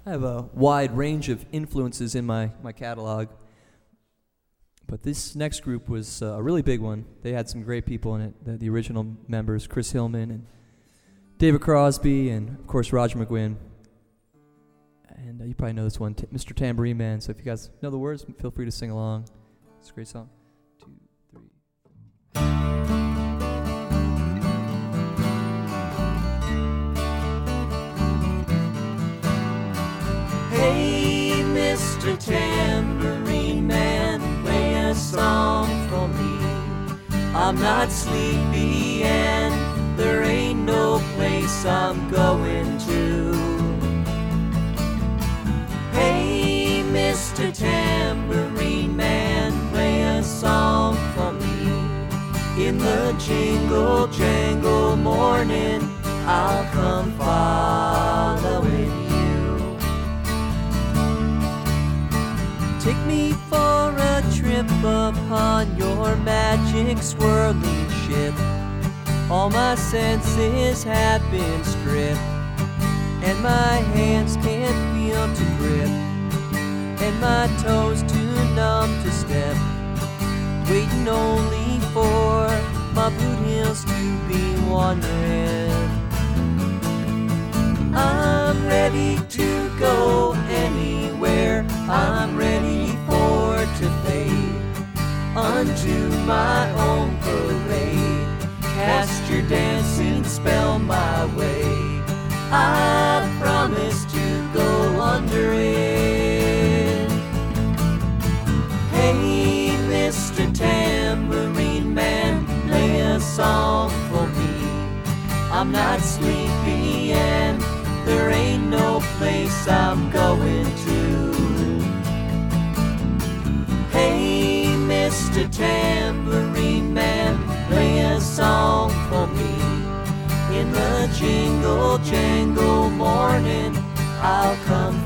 I have a wide range of influences in my catalog, but this next group was a really big one. They had some great people in it, the original members, Chris Hillman and David Crosby, and of course Roger McGuinn. And you probably know this one, Mr. Tambourine Man. So if you guys know the words, feel free to sing along. It's a great song. 2, 3. Hey, Mr. Tambourine Man, play a song for me. I'm not sleepy and there ain't no place I'm going to. Hey, Mr. Tambourine Man, play a song for me. In the jingle jangle morning, I'll come following you. Take me for a trip upon your magic swirling ship. All my senses have been stripped, and my hands can't feel to grip, and my toes too numb to step, waiting only for my boot heels to be wandering. I'm ready to go anywhere, I'm ready for to fade unto my own parade. Cast your dancing spell my way, I promise to go under it. Hey, Mr. Tambourine Man, play a song for me. I'm not sleepy and there ain't no place I'm going to. Hey, Mr. Tambourine Man, play a song for me. In the jingle jangle morning, I'll come